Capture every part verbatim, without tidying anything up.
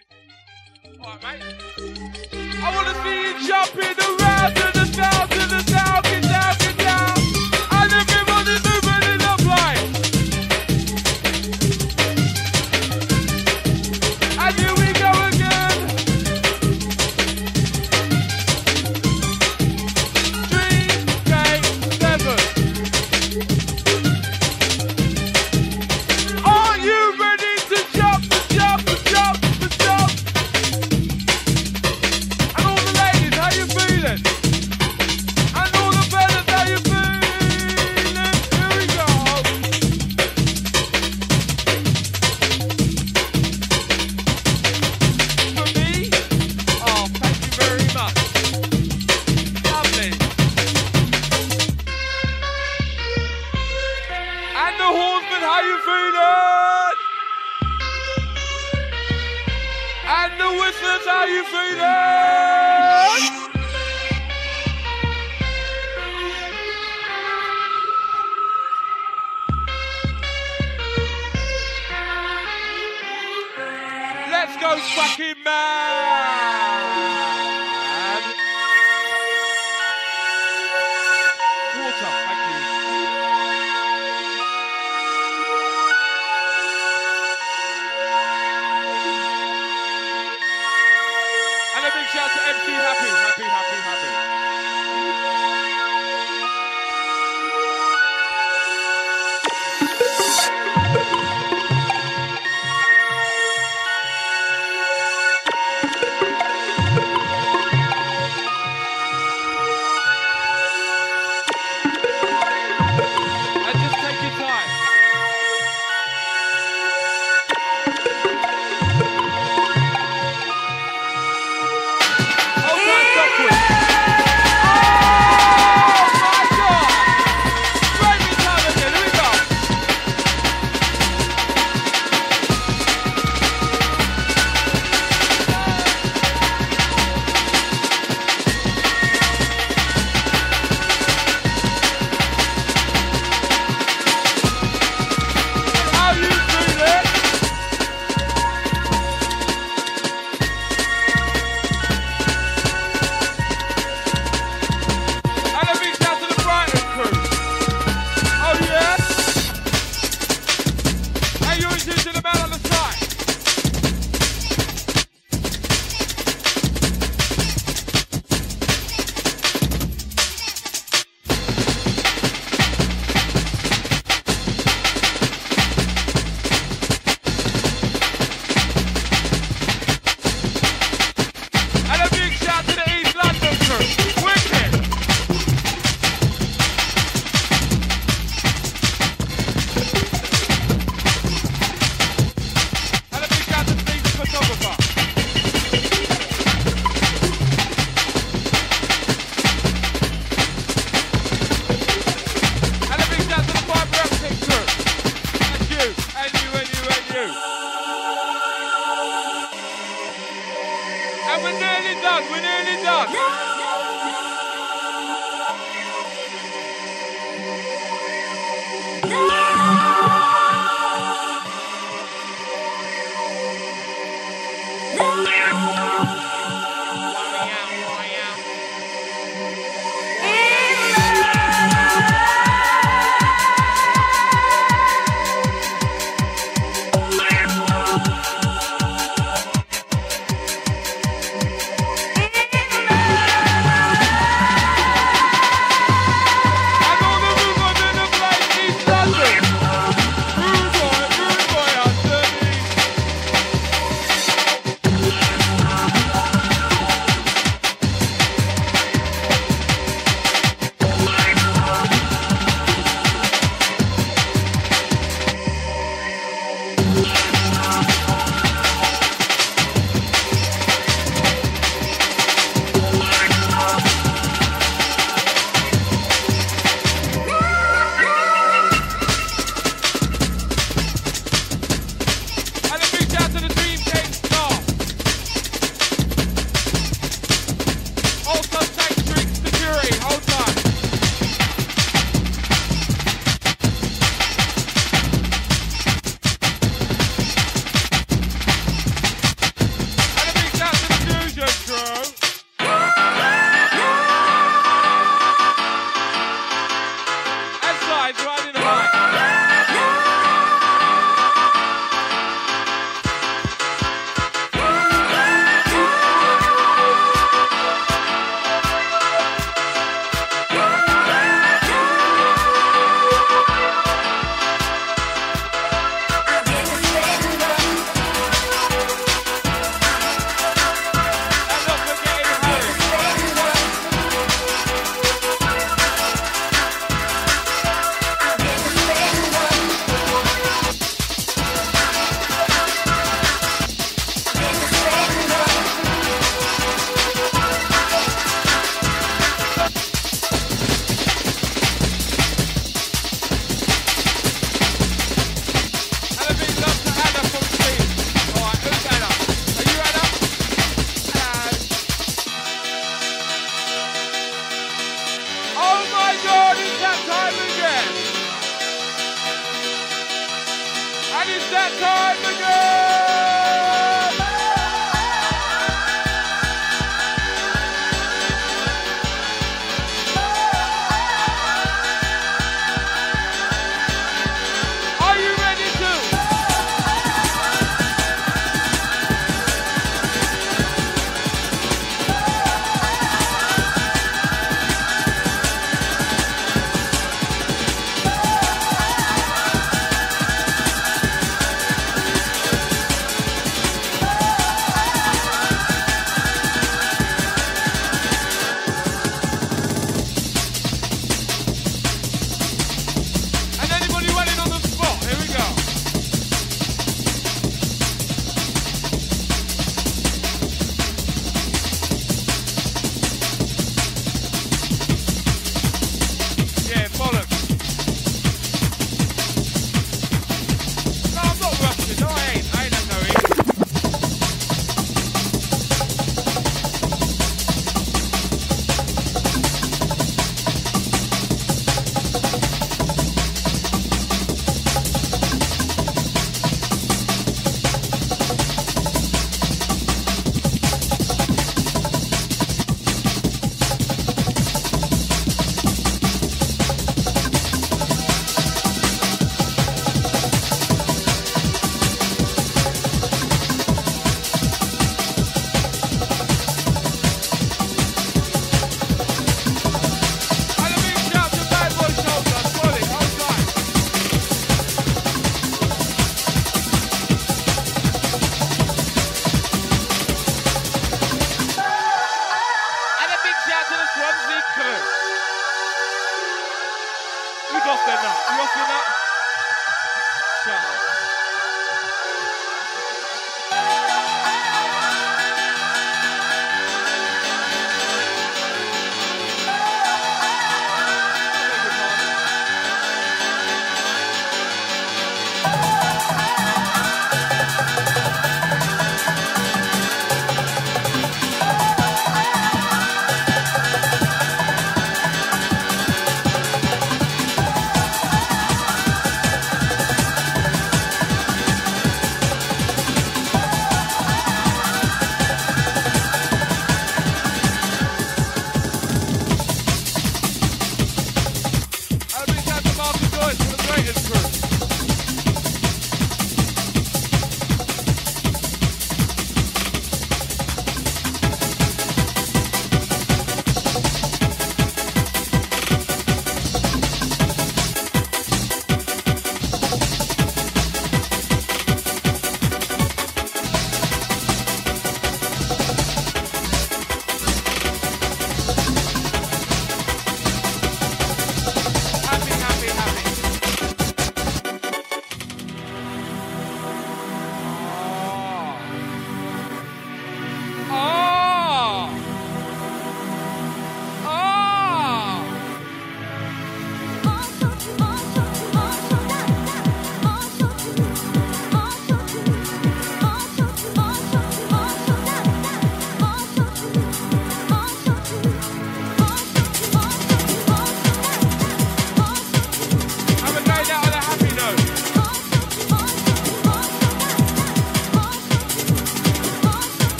Alright, mate. I want to see you jumping around to the sound, to the sound, get down, get down. And everybody moving in the plane. And here we go again. Three, eight, seven. Are you ready to jump, to jump, to jump, to jump? And all the ladies, how you feeling? And all the fellas, how you feeling? Here we go. For me? Oh, thank you very much. Lovely. And the horsemen, how you feeling? And the whistlers, how you feeling? Let's go fucking mad! Water, thank you. And a big shout to M C Happy, happy, happy, happy. And just take your time. Oh, time, stop quick. Oh my God! Great mentality, here we go. How you feeling? And a big shout to the Brighton crew. Oh yeah? Hey, you're introducing the man on the side. And a big shout to the East London crew. Wicked. And a big shout to Steve the photographer. And a big shout to the fiber optic crew. And you, and you, and you, and you. And we're nearly done, we're nearly done. And all the rumours in the place, East London. Rude boy, rude boy, Anthony.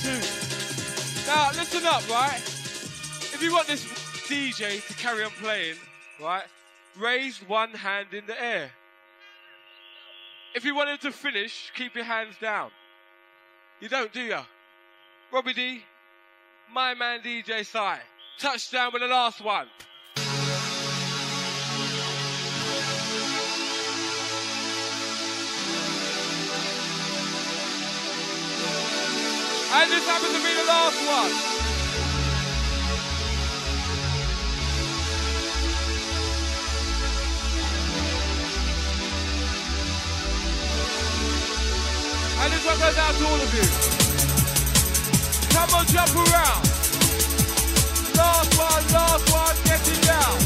two. Now, listen up, right? If you want this D J to carry on playing, right, raise one hand in the air. If you want him to finish, keep your hands down. You don't, do ya? Robbie D, my man D J Sai, touchdown with the last one. And this happens to be the last one. And this one goes out to all of you. Come on, jump around. Last one, last one, getting down.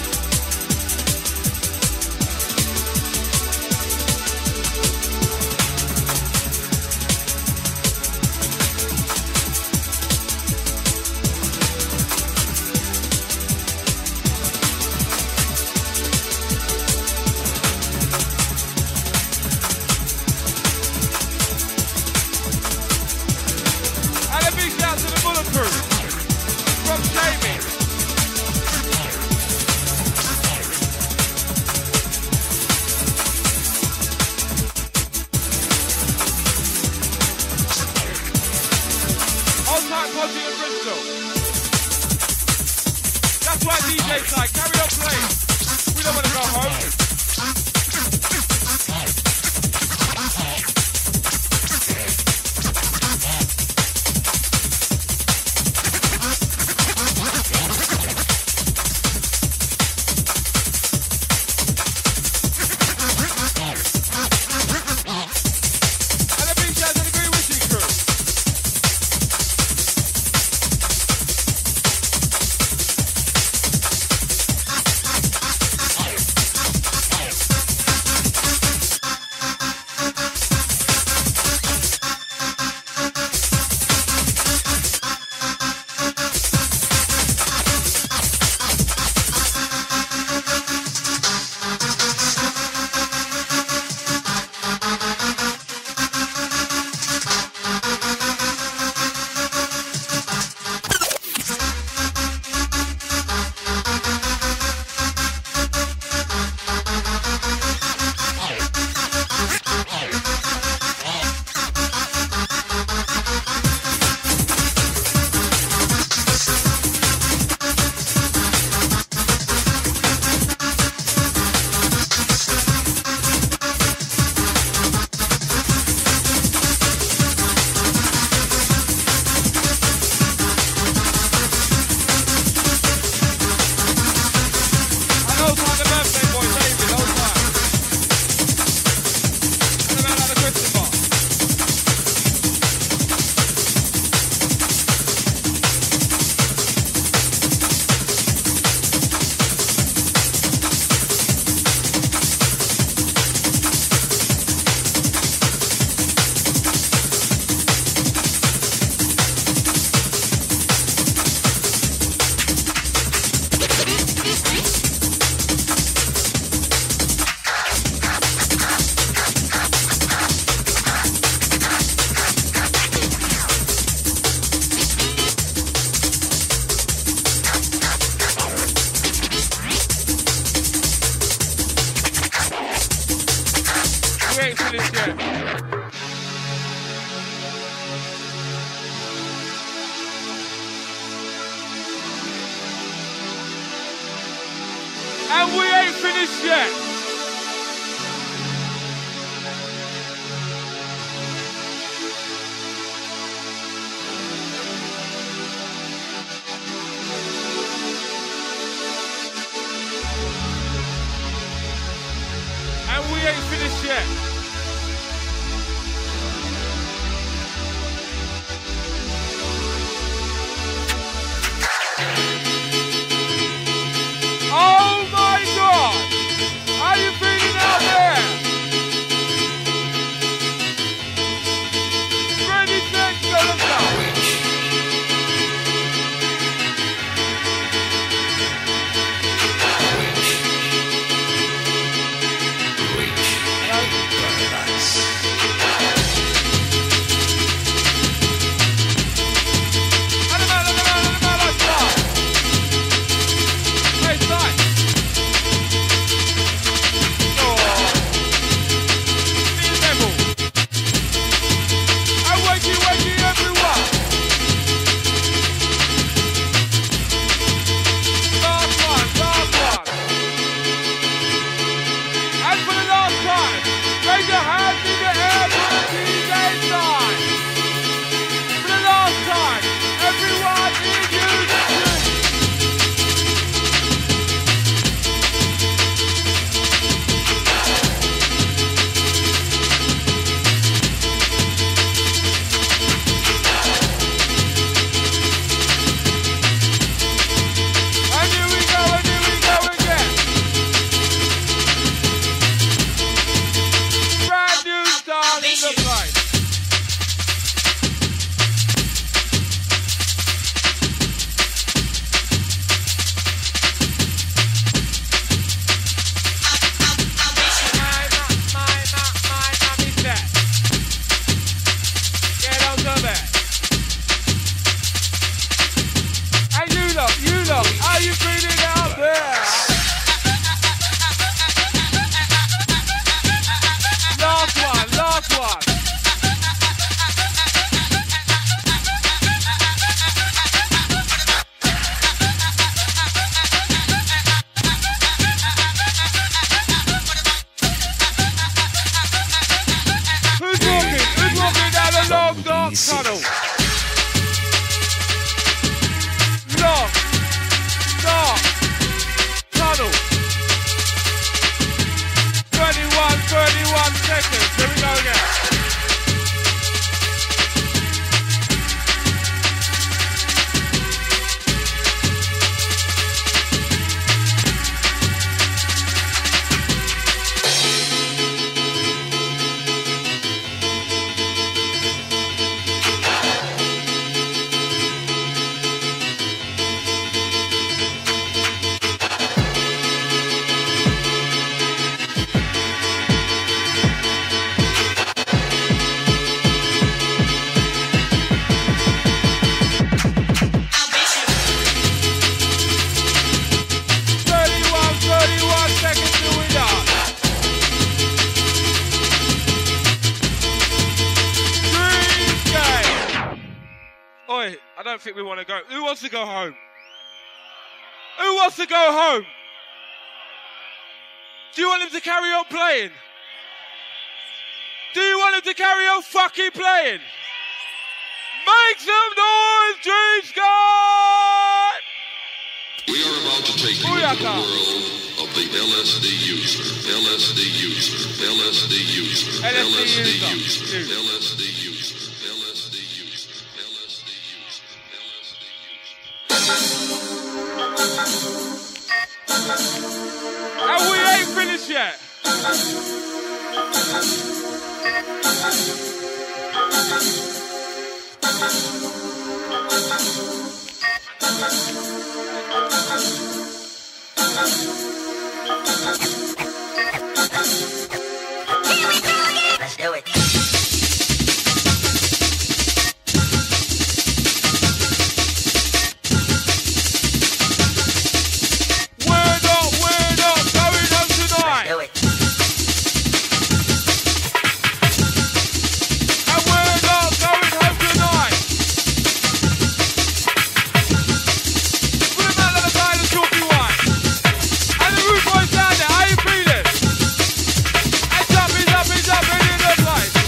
From Jamie. Hold tight, Posy and Bristol. That's why D J side, carry on playing. We don't want to go home. And we ain't finished yet. And we ain't finished yet. Oh my God! How you feeling out there? Ready, set, go, let's go. Hello? Oi, I don't think we want to go. Who wants to go home? Who wants to go home? Do you want him to carry on playing? Do you want him to carry on fucking playing? Make some noise, Dream Squad! We are about to take you Booyaka. into the world of the L S D user, L S D user, L S D user, L S D L S D user. user, User. L S D user, L S D user, L S D user, L S D user. And we ain't finished yet. Let's do it. We're not, we're not going home tonight. Do it. And we're not going home tonight. Put him out of the side of Chalky White. And the Rude Boys down there, how you feeling? Hands up, hands up, hands up, in the place.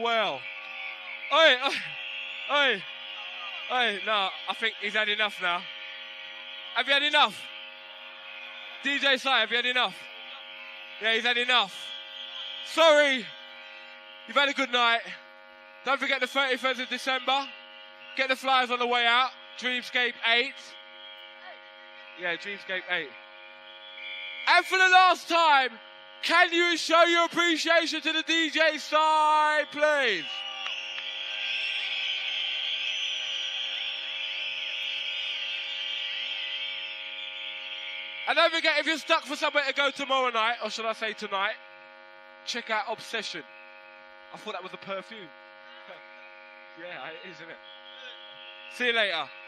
well. Oi, oi, oi, oi. No, I think he's had enough now. Have you had enough? D J Si, have you had enough? Yeah, he's had enough. Sorry. You've had a good night. Don't forget the thirty-first of December. Get the flyers on the way out. Dreamscape eight. Yeah, Dreamscape eight. And for the last time, can you show your appreciation to the D J side, please? And don't forget, if you're stuck for somewhere to go tomorrow night, or should I say tonight, check out Obsession. I thought that was a perfume. Yeah, it is, isn't it? See you later.